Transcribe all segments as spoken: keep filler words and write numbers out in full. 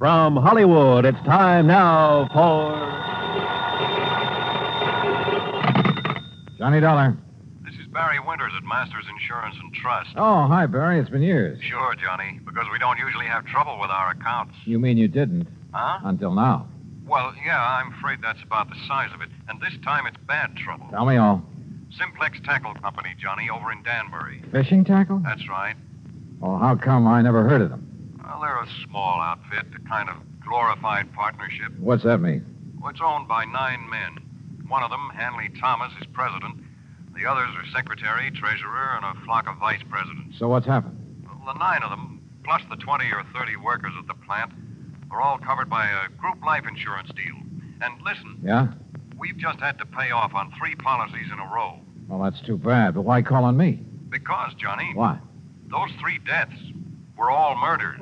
From Hollywood, it's time now for... Johnny Dollar. This is Barry Winters at Masters Insurance and Trust. Oh, hi, Barry. It's been years. Sure, Johnny, because we don't usually have trouble with our accounts. You mean you didn't? Huh? Until now. Well, yeah, I'm afraid that's about the size of it. And this time it's bad trouble. Tell me all. Simplex Tackle Company, Johnny, over in Danbury. Fishing tackle? That's right. Well, how come I never heard of them? Well, they're a small outfit, a kind of glorified partnership. What's that mean? Well, it's owned by nine men. One of them, Hanley Thomas, is president. The others are secretary, treasurer, and a flock of vice presidents. So what's happened? Well, the nine of them, plus the twenty or thirty workers at the plant, are all covered by a group life insurance deal. And listen, Yeah? we've just had to pay off on three policies in a row. Well, that's too bad, but why call on me? Because, Johnny, Why? those three deaths were all murders.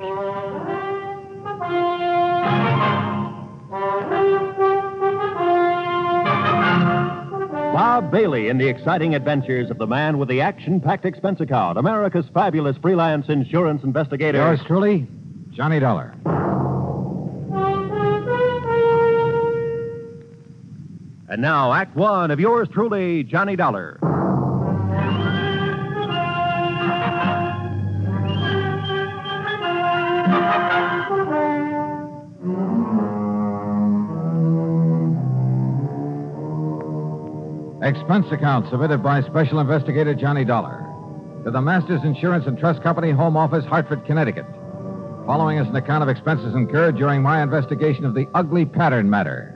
Bob Bailey in the exciting adventures of the man with the action-packed expense account, America's fabulous freelance insurance investigator. Yours truly, Johnny Dollar. And now, Act One of yours truly, Johnny Dollar. Expense account submitted by Special Investigator Johnny Dollar to the Masters Insurance and Trust Company, Home Office, Hartford, Connecticut. Following is an account of expenses incurred during my investigation of the ugly pattern matter.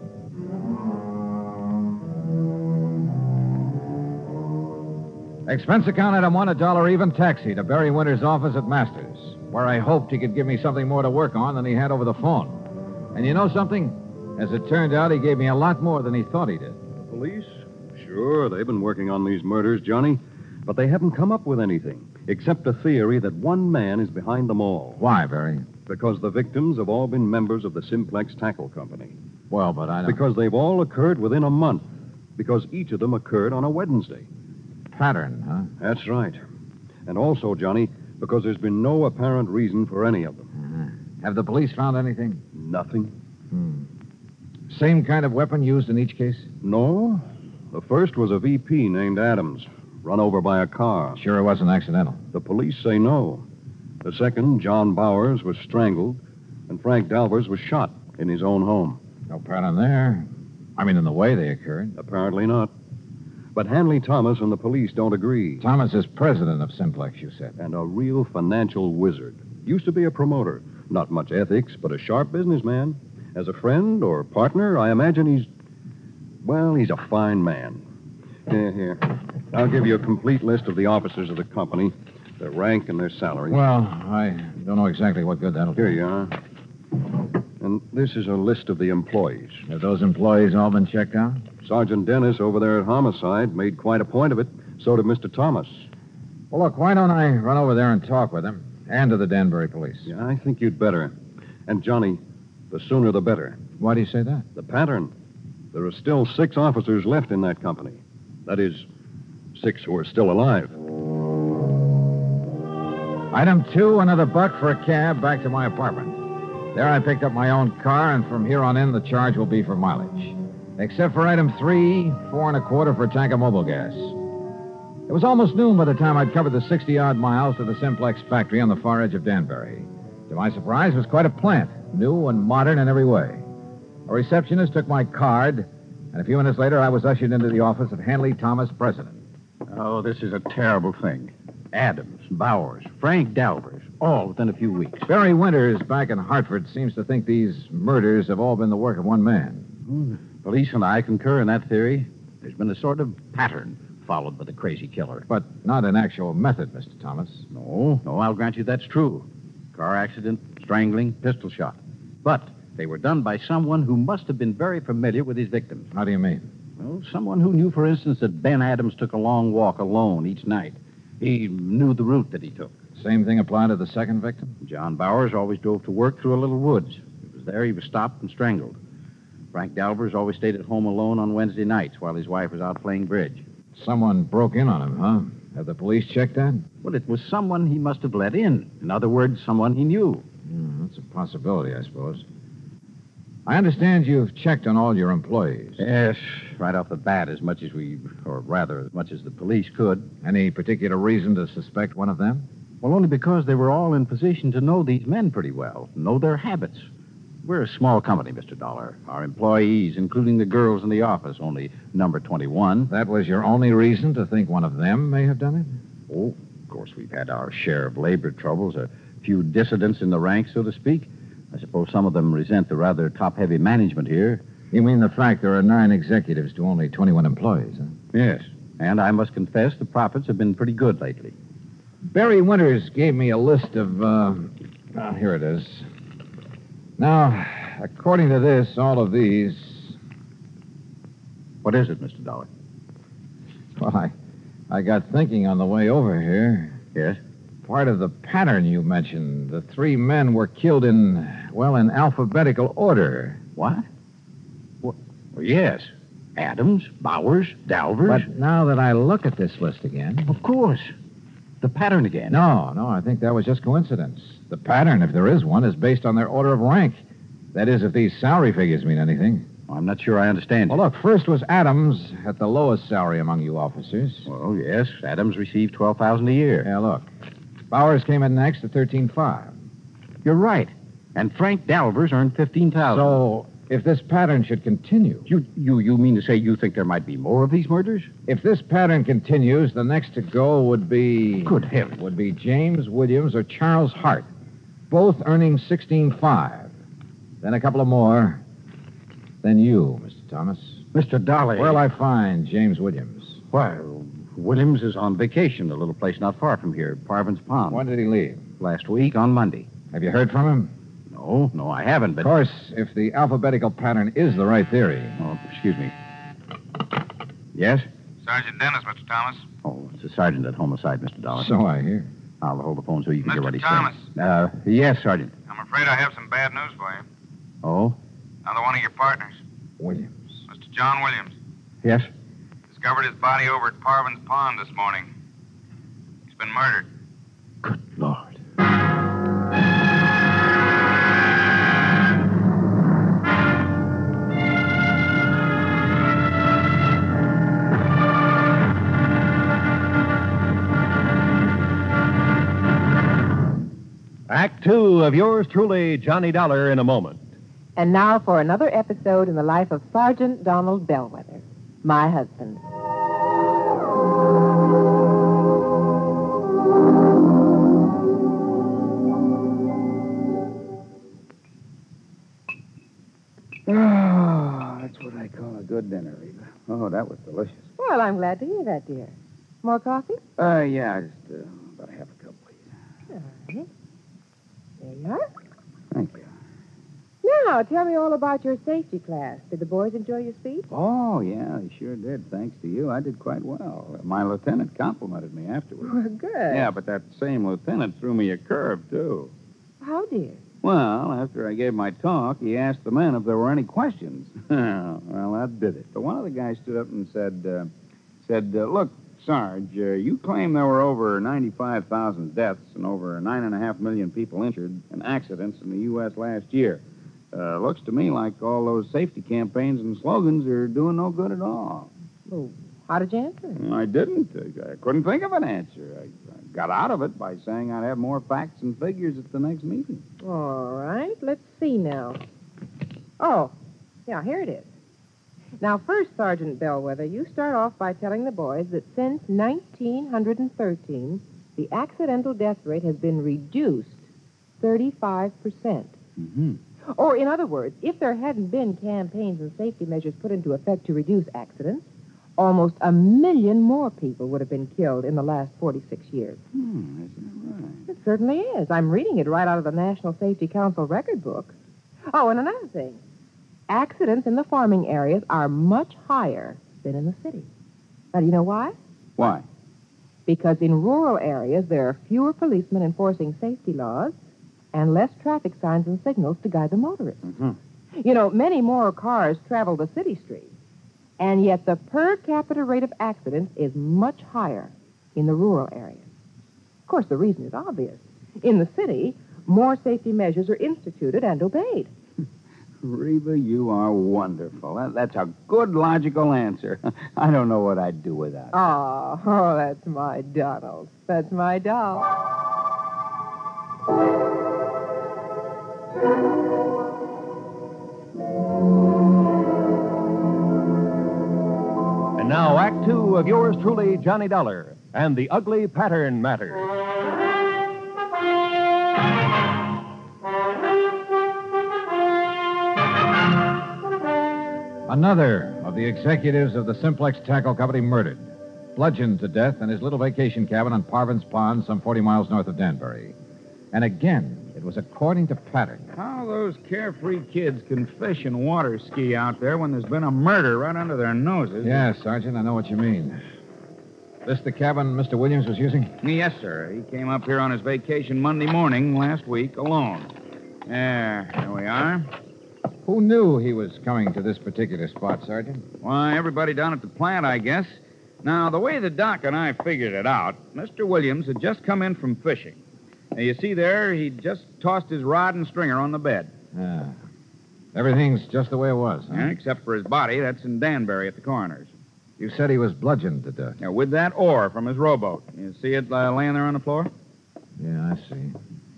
Expense account item one, a dollar even taxi to Barry Winters' office at Masters, where I hoped he could give me something more to work on than he had over the phone. And you know something? As it turned out, he gave me a lot more than he thought he did. Police? Sure, they've been working on these murders, Johnny. But they haven't come up with anything, except a theory that one man is behind them all. Why, Barry? Because the victims have all been members of the Simplex Tackle Company. Well, but I don't... Because they've all occurred within a month. Because each of them occurred on a Wednesday. Pattern, huh? That's right. And also, Johnny, because there's been no apparent reason for any of them. Uh-huh. Have the police found anything? Nothing. Hmm. Same kind of weapon used in each case? No. The first was a V P named Adams, run over by a car. Sure it wasn't accidental. The police say no. The second, John Bowers, was strangled, and Frank Dalvers was shot in his own home. No pattern there. I mean, in the way they occurred. Apparently not. But Hanley Thomas and the police don't agree. Thomas is president of Simplex, you said. And a real financial wizard. Used to be a promoter. Not much ethics, but a sharp businessman. As a friend or partner, I imagine he's... Well, he's a fine man. Here, here. I'll give you a complete list of the officers of the company, their rank and their salary. Well, I don't know exactly what good that'll do. Here you are. And this is a list of the employees. Have those employees all been checked out? Sergeant Dennis over there at Homicide made quite a point of it. So did Mister Thomas. Well, look, why don't I run over there and talk with him? And to the Danbury police. Yeah, I think you'd better. And, Johnny, the sooner the better. Why do you say that? The pattern. There are still six officers left in that company. That is, six who are still alive. Item two, another buck for a cab back to my apartment. There I picked up my own car, and from here on in, the charge will be for mileage. Except for item three, four and a quarter for a tank of mobile gas. It was almost noon by the time I'd covered the sixty-odd miles to the Simplex factory on the far edge of Danbury. To my surprise, it was quite a plant, new and modern in every way. A receptionist took my card, and a few minutes later, I was ushered into the office of Hanley Thomas, president. Oh, this is a terrible thing. Adams, Bowers, Frank Dalvers, all within a few weeks. Barry Winters, back in Hartford, seems to think these murders have all been the work of one man. Hmm. Police and I concur in that theory. There's been a sort of pattern followed by the crazy killer. But not an actual method, Mister Thomas. No, no, I'll grant you that's true. Car accident, strangling, pistol shot. But they were done by someone who must have been very familiar with his victims. How do you mean? Well, someone who knew, for instance, that Ben Adams took a long walk alone each night. He knew the route that he took. Same thing applied to the second victim? John Bowers always drove to work through a little woods. It was there he was stopped and strangled. Frank Dalvers always stayed at home alone on Wednesday nights while his wife was out playing bridge. Someone broke in on him, huh? Have the police checked that? Well, it was someone he must have let in. In other words, someone he knew. Mm, that's a possibility, I suppose. I understand you've checked on all your employees. Yes, right off the bat, as much as we, or rather, as much as the police could. Any particular reason to suspect one of them? Well, only because they were all in position to know these men pretty well, know their habits. We're a small company, Mister Dollar. Our employees, including the girls in the office, only number twenty-one. That was your only reason to think one of them may have done it? Oh, of course, we've had our share of labor troubles, a few dissidents in the ranks, so to speak. I suppose some of them resent the rather top-heavy management here. You mean the fact there are nine executives to only twenty-one employees, huh? Yes, and I must confess the profits have been pretty good lately. Barry Winters gave me a list of, uh... Oh, here it is. Now, according to this, all of these... What is it, Mister Dollar? Well, I, I got thinking on the way over here. Yes? Part of the pattern you mentioned, the three men were killed in, well, in alphabetical order. What? Well, yes. Adams, Bowers, Dalvers. But now that I look at this list again... Of course. The pattern again. No, no, I think that was just coincidence. The pattern, if there is one, is based on their order of rank. That is, if these salary figures mean anything. I'm not sure I understand. Well, look, first was Adams at the lowest salary among you officers. Well, yes. Adams received twelve thousand dollars a year. Yeah, look. Bowers came in next at thirteen five. You're right. And Frank Dalvers earned fifteen thousand dollars. So, if this pattern should continue... You, you, you mean to say you think there might be more of these murders? If this pattern continues, the next to go would be... Good heavens. Would be James Williams or Charles Hart, both earning sixteen five. Then a couple of more. Then you, Mister Thomas. Mister Dolly. Where'll I find James Williams? Well, Williams is on vacation, a little place not far from here, Parvin's Pond. When did he leave? Last week, on Monday. Have you heard from him? No, no, I haven't, but... Of course, if the alphabetical pattern is the right theory. Oh, excuse me. Yes? Sergeant Dennis, Mister Thomas. Oh, it's the sergeant at homicide, Mister Dollar. So I hear. I'll hold the phone so you can Mister get ready. Thomas. Uh, yes, Sergeant. I'm afraid I have some bad news for you. Oh? Another one of your partners, Williams. Mister John Williams, Yes? discovered his body over at Parvin's Pond this morning. He's been murdered. Good Lord. Act two of yours truly, Johnny Dollar, in a moment. And now for another episode in the life of Sergeant Donald Bellwether, my husband. Oh, that's what I call a good dinner, Reba. Oh, that was delicious. Well, I'm glad to hear that, dear. More coffee? Uh, yeah, just uh, about a half a cup, please. All right. There you are. Thank you. Now, tell me all about your safety class. Did the boys enjoy your speech? Oh, yeah, they sure did. Thanks to you, I did quite well. My lieutenant complimented me afterwards. Well, good. Yeah, but that same lieutenant threw me a curve, too. How, dear? Well, after I gave my talk, he asked the men if there were any questions. Well, that did it. But one of the guys stood up and said, uh, said, uh, look, Sarge, uh, you claim there were over ninety-five thousand deaths and over nine and a half million people injured in accidents in the U S last year. Uh, looks to me like all those safety campaigns and slogans are doing no good at all. Well, how did you answer? I didn't. I couldn't think of an answer. I, I got out of it by saying I'd have more facts and figures at the next meeting. All right, let's see now. Oh, yeah, here it is. Now, first, Sergeant Bellwether, you start off by telling the boys that since nineteen thirteen, the accidental death rate has been reduced thirty-five percent. Mm-hmm. Or, in other words, if there hadn't been campaigns and safety measures put into effect to reduce accidents, almost a million more people would have been killed in the last forty-six years. Hmm, isn't that right? It certainly is. I'm reading it right out of the National Safety Council record book. Oh, and another thing. Accidents in the farming areas are much higher than in the city. Now, do you know why? Why? Because in rural areas, there are fewer policemen enforcing safety laws and less traffic signs and signals to guide the motorists. Mm-hmm. You know, many more cars travel the city streets, and yet the per capita rate of accidents is much higher in the rural areas. Of course, the reason is obvious. In the city, more safety measures are instituted and obeyed. Reba, you are wonderful. That, that's a good, logical answer. I don't know what I'd do without it. Oh, oh, that's my Donald. That's my doll. And now, Act Two of yours truly, Johnny Dollar, and the Ugly Pattern Matter. Another of the executives of the Simplex Tackle Company murdered, bludgeoned to death in his little vacation cabin on Parvin's Pond, some forty miles north of Danbury. And again, it was according to pattern. How those carefree kids can fish and water ski out there when there's been a murder right under their noses. Yeah, Sergeant, I know what you mean. This the cabin Mister Williams was using? Yes, sir. He came up here on his vacation Monday morning last week alone. There, here we are. Who knew he was coming to this particular spot, Sergeant? Why, everybody down at the plant, I guess. Now, the way the doc and I figured it out, Mister Williams had just come in from fishing. Now, you see there, he'd just tossed his rod and stringer on the bed. Yeah. Everything's just the way it was, huh? Yeah, except for his body. That's in Danbury at the coroner's. You said he was bludgeoned to death. Yeah, with that oar from his rowboat. You see it uh, laying there on the floor? Yeah, I see.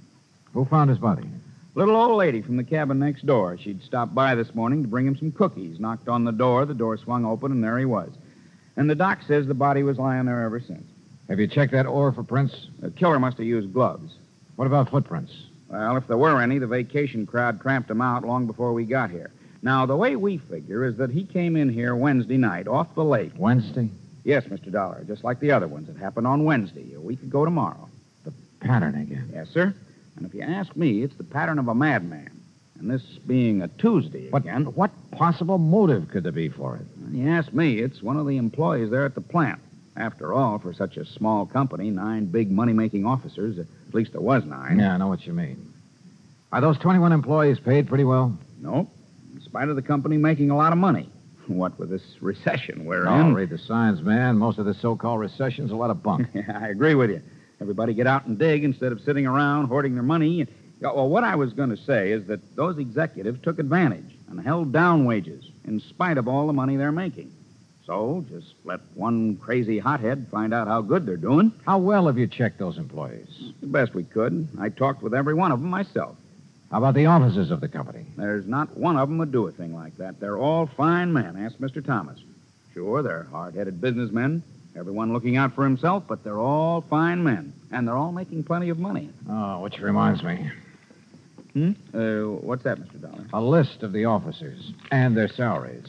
Who found his body? Little old lady from the cabin next door. She'd stopped by this morning to bring him some cookies. Knocked on the door, the door swung open, and there he was. And the doc says the body was lying there ever since. Have you checked that oar for prints? The killer must have used gloves. What about footprints? Well, if there were any, the vacation crowd tramped them out long before we got here. Now, the way we figure is that he came in here Wednesday night off the lake. Wednesday? Yes, Mister Dollar, just like the other ones. It happened on Wednesday, a week ago tomorrow. The pattern again. Yes, sir. And if you ask me, it's the pattern of a madman. And this being a Tuesday But again. what possible motive could there be for it? When you ask me, it's one of the employees there at the plant. After all, for such a small company, nine big money-making officers, at least there was nine. Yeah, I know what you mean. Are those twenty-one employees paid pretty well? Nope. In spite of the company making a lot of money. What with this recession we're Oh, in. read the signs, man. Most of this so-called recession's a lot of bunk. Yeah, I agree with you. Everybody get out and dig instead of sitting around hoarding their money. Yeah, well, what I was going to say is that those executives took advantage and held down wages in spite of all the money they're making. So just let one crazy hothead find out how good they're doing. How well have you checked those employees? The best we could. I talked with every one of them myself. How about the officers of the company? There's not one of them would do a thing like that. They're all fine men. Ask Mister Thomas. Sure, they're hard-headed businessmen, everyone looking out for himself, but they're all fine men, and they're all making plenty of money. Oh, which reminds me. Hmm? Uh, what's that, Mister Dollar? A list of the officers and their salaries.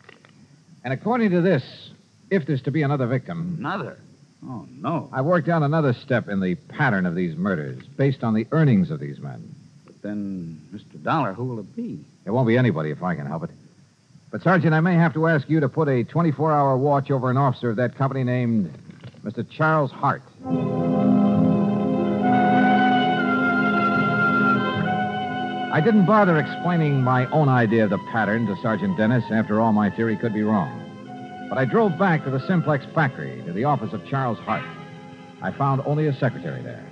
And according to this, if there's to be another victim, Another? Oh, no. I've worked out another step in the pattern of these murders based on the earnings of these men. But then, Mister Dollar, who will it be? It won't be anybody if I can help it. But, Sergeant, I may have to ask you to put a twenty-four hour watch over an officer of that company named Mister Charles Hart. I didn't bother explaining my own idea of the pattern to Sergeant Dennis. After all, my theory could be wrong. But I drove back to the Simplex factory, to the office of Charles Hart. I found only a secretary there.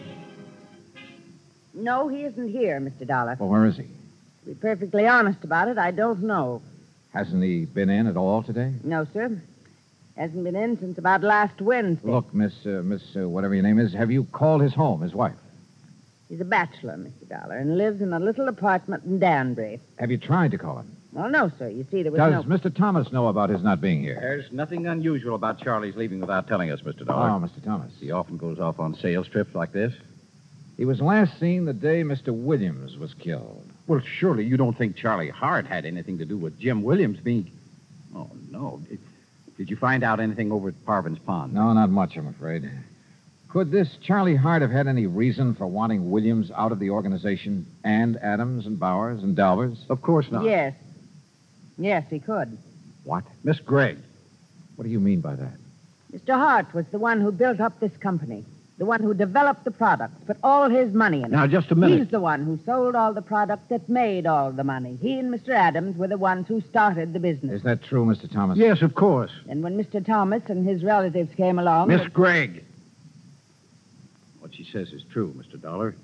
No, he isn't here, Mister Dollar. Well, where is he? To be perfectly honest about it, I don't know. Hasn't he been in at all today? No, sir. Hasn't been in since about last Wednesday. Look, Miss, uh, Miss, uh, whatever your name is, have you called his home, his wife? He's a bachelor, Mister Dollar, and lives in a little apartment in Danbury. Have you tried to call him? Well, no, sir. You see, there was Does no... Mister Thomas know about his not being here? There's nothing unusual about Charlie's leaving without telling us, Mister Dollar. Oh, Mister Thomas. He often goes off on sales trips like this. He was last seen the day Mister Williams was killed. Well, surely you don't think Charlie Hart had anything to do with Jim Williams being... Oh, no. Did, did you find out anything over at Parvin's Pond? No, not much, I'm afraid. Could this Charlie Hart have had any reason for wanting Williams out of the organization, and Adams and Bowers and Dalvers? Of course not. Yes. Yes, he could. What? Miss Gregg. What do you mean by that? Mister Hart was the one who built up this company, the one who developed the products, put all his money in it. Now, just a minute. He's the one who sold all the products that made all the money. He and Mister Adams were the ones who started the business. Is that true, Mister Thomas? Yes, of course. And when Mister Thomas and his relatives came along... Miss Gregg. What she says is true, Mister Dollar.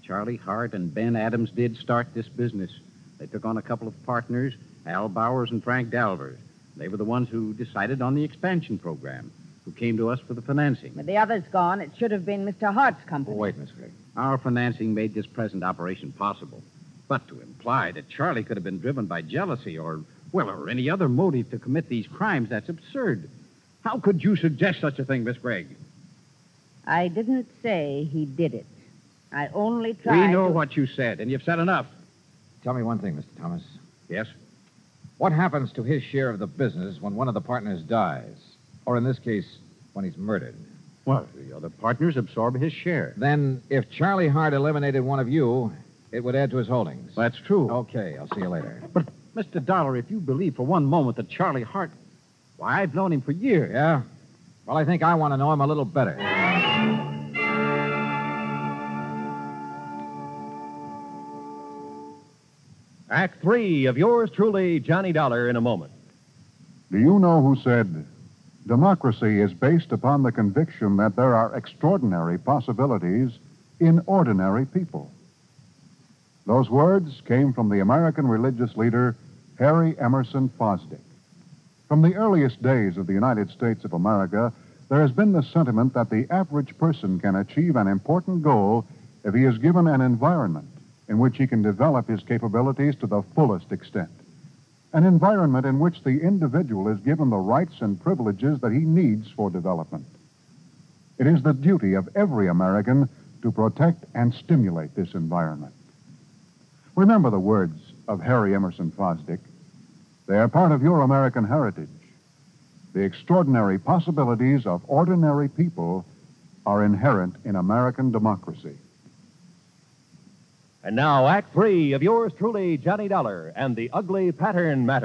Charlie Hart and Ben Adams did start this business. They took on a couple of partners, Al Bowers and Frank Dalvers. They were the ones who decided on the expansion program, who came to us for the financing. With the others gone, it should have been Mister Hart's Oh, company. wait, Miss Gregg. Our financing made this present operation possible. But to imply that Charlie could have been driven by jealousy or, well, or any other motive to commit these crimes, that's absurd. How could you suggest such a thing, Miss Gregg? I didn't say he did it. I only tried We know to... what you said, and you've said enough. Tell me one thing, Mister Thomas. Yes? What happens to his share of the business when one of the partners dies? Or in this case, when he's murdered? Well, the other partners absorb his share. Then, if Charlie Hart eliminated one of you, it would add to his holdings. That's true. Okay, I'll see you later. But, Mister Dollar, if you believe for one moment that Charlie Hart... Why, I've known him for years. Yeah? Well, I think I want to know him a little better. Act three of yours truly, Johnny Dollar, in a moment. Do you know who said, democracy is based upon the conviction that there are extraordinary possibilities in ordinary people? Those words came from the American religious leader, Harry Emerson Fosdick. From the earliest days of the United States of America, there has been the sentiment that the average person can achieve an important goal if he is given an environment in which he can develop his capabilities to the fullest extent. An environment in which the individual is given the rights and privileges that he needs for development. It is the duty of every American to protect and stimulate this environment. Remember the words of Harry Emerson Fosdick. They are part of your American heritage. The extraordinary possibilities of ordinary people are inherent in American democracy. And now, Act three of yours truly, Johnny Dollar, and the Ugly Pattern Matter.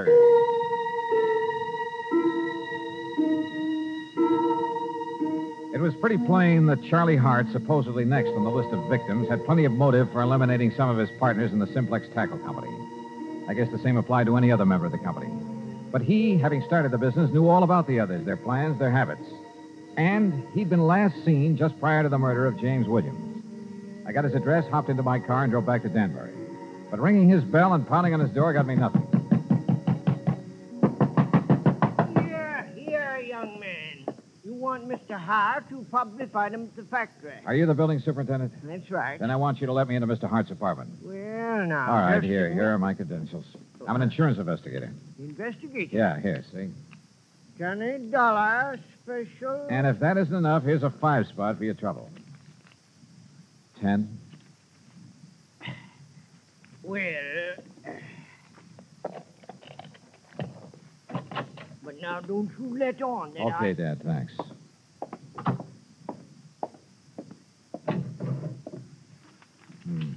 It was pretty plain that Charlie Hart, supposedly next on the list of victims, had plenty of motive for eliminating some of his partners in the Simplex Tackle Company. I guess the same applied to any other member of the company. But he, having started the business, knew all about the others, their plans, their habits. And he'd been last seen just prior to the murder of James Williams. I got his address, hopped into my car, and drove back to Danbury. But ringing his bell and pounding on his door got me nothing. Here, here, young man. You want Mister Hart to probably find him at the factory. Are you the building superintendent? That's right. Then I want you to let me into Mister Hart's apartment. Well, now. All right, just here. a Here are my credentials. I'm an insurance investigator. Investigation. Yeah, here, see? Johnny Dollar special. And if that isn't enough, here's a five spot for your trouble. Ten. Well. But now don't you let on that Okay, I... Dad, thanks. Hmm.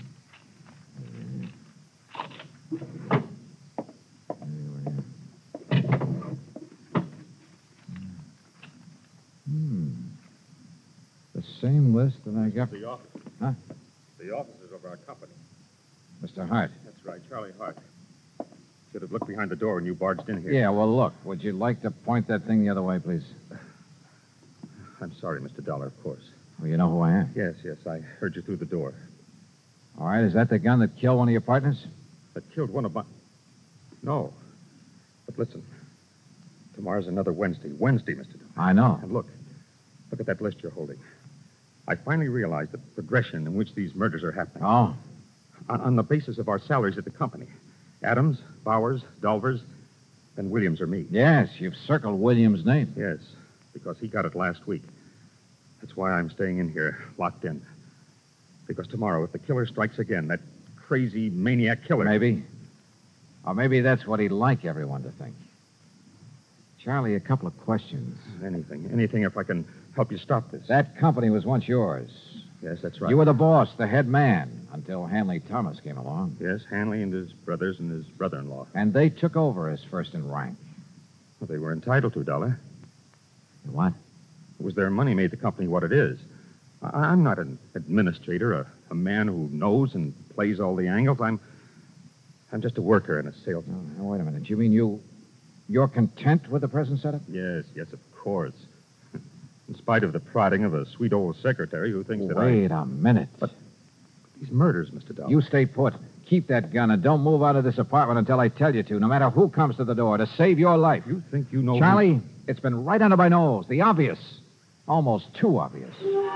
Hmm. The same list that I got. The office. Huh? The offices of our company. Mister Hart. That's right, Charlie Hart. Should have looked behind the door when you barged in here. Yeah, well, look. Would you like to point that thing the other way, please? I'm sorry, Mister Dollar, of course. Well, you know who I am. Yes, yes, I heard you through the door. All right, is that the gun that killed one of your partners? That killed one of my... No. But listen. Tomorrow's another Wednesday. Wednesday, Mister Dollar. I know. And look. Look at that list you're holding. I finally realized the progression in which these murders are happening. Oh? On, on the basis of our salaries at the company. Adams, Bowers, Dolvers, and Williams are me. Yes, you've circled Williams' name. Yes, because he got it last week. That's why I'm staying in here, locked in. Because tomorrow, if the killer strikes again, that crazy maniac killer... Maybe. Or maybe that's what he'd like everyone to think. Charlie, a couple of questions. Anything, anything if I can help you stop this. That company was once yours. Yes, that's right. You were the boss, the head man, until Hanley Thomas came along. Yes, Hanley and his brothers and his brother-in-law. And they took over as first in rank. Well, they were entitled to, Dollar. What? It was their money made the company what it is. I- I'm not an administrator, a, a man who knows and plays all the angles. I'm I'm just a worker and a salesman. Oh, now, wait a minute. You mean you... You're content with the present setup? Yes, yes, of course. In spite of the prodding of a sweet old secretary who thinks that I... Wait a minute. But These murders, Mister Dollar. You stay put. Keep that gun and don't move out of this apartment until I tell you to, no matter who comes to the door, to save your life. You think you know... Charlie, who... it's been right under my nose. The obvious. Almost too obvious.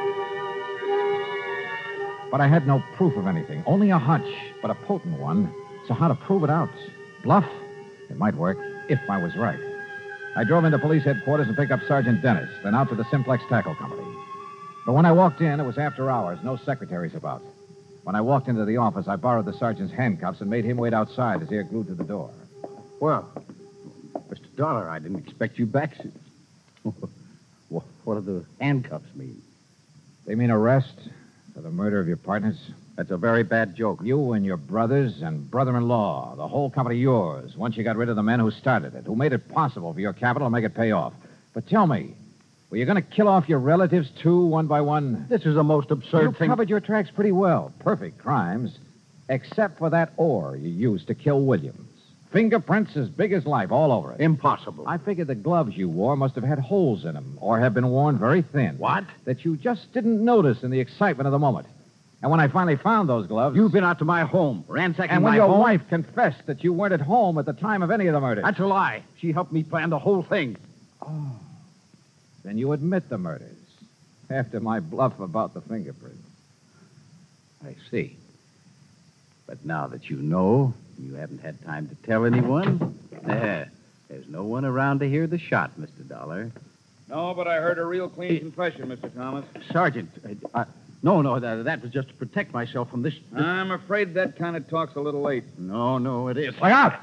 But I had no proof of anything. Only a hunch, but a potent one. So how to prove it out? Bluff? It might work, if I was right. I drove into police headquarters and picked up Sergeant Dennis, then out to the Simplex Tackle Company. But when I walked in, it was after hours, no secretaries about. When I walked into the office, I borrowed the sergeant's handcuffs and made him wait outside, his ear glued to the door. Well, Mister Dollar, I didn't expect you back. What do the handcuffs mean? They mean arrest for the murder of your partners. That's a very bad joke. You and your brothers and brother-in-law, the whole company yours, once you got rid of the men who started it, who made it possible for your capital to make it pay off. But tell me, were you going to kill off your relatives, too, one by one? This is the most absurd you thing... You covered your tracks pretty well. Perfect crimes. Except for that ore you used to kill Williams. Fingerprints as big as life all over it. Impossible. I figured the gloves you wore must have had holes in them, or have been worn very thin. What? That you just didn't notice in the excitement of the moment. And when I finally found those gloves... You've been out to my home, ransacking my home... And when your wife confessed that you weren't at home at the time of any of the murders... That's a lie. She helped me plan the whole thing. Oh. Then you admit the murders, after my bluff about the fingerprints. I see. But now that you know, you haven't had time to tell anyone, eh, there's no one around to hear the shot, Mister Dollar. No, but I heard a real clean confession, Mister Thomas. Sergeant, I, I, no, no, that, that was just to protect myself from this, this... I'm afraid that kind of talk's a little late. No, no, it is. Look out!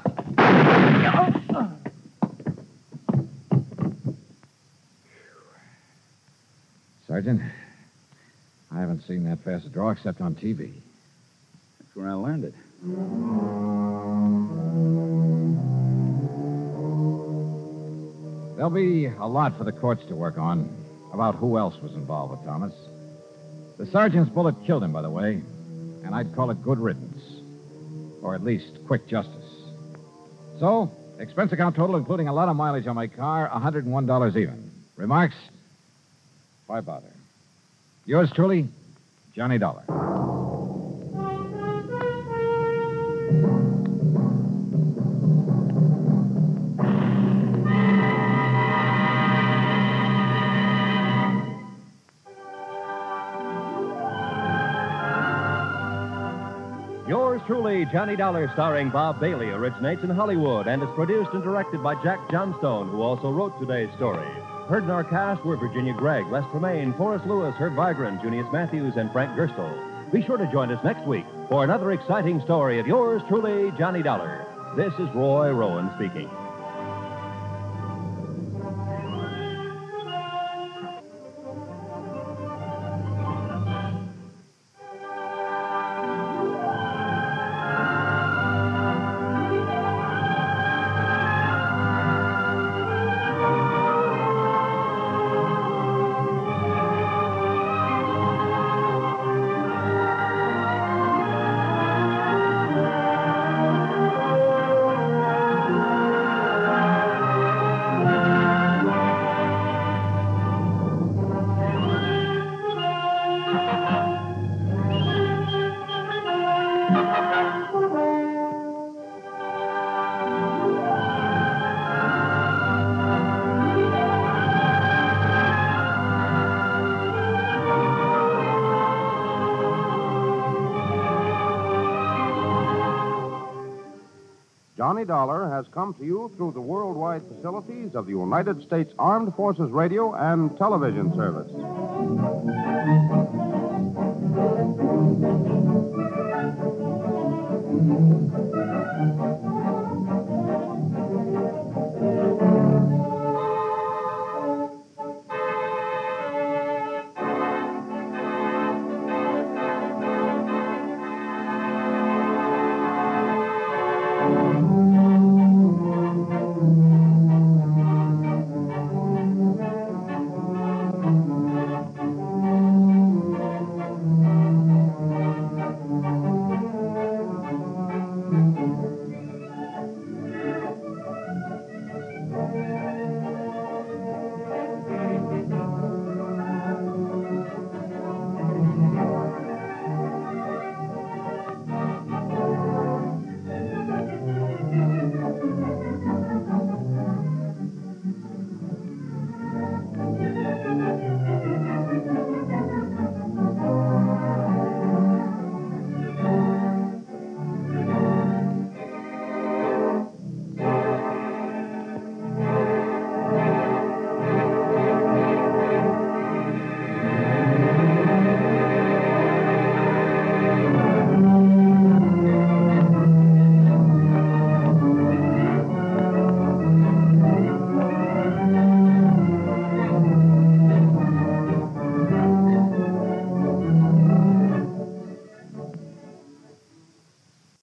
Sergeant, I haven't seen that fast a draw except on T V. That's where I learned it. There'll be a lot for the courts to work on about who else was involved with Thomas. The sergeant's bullet killed him, by the way, and I'd call it good riddance. Or at least quick justice. So, expense account total, including a lot of mileage on my car, one hundred one dollars even. Remarks? Why bother? Yours truly, Johnny Dollar. Yours truly, Johnny Dollar, starring Bob Bailey, originates in Hollywood and is produced and directed by Jack Johnstone, who also wrote today's story. Heard in our cast were Virginia Gregg, Les Tremaine, Forrest Lewis, Herb Vigran, Junius Matthews, and Frank Gerstle. Be sure to join us next week for another exciting story of yours truly, Johnny Dollar. This is Roy Rowan speaking. Johnny Dollar has come to you through the worldwide facilities of the United States Armed Forces Radio and Television Service. Thank you.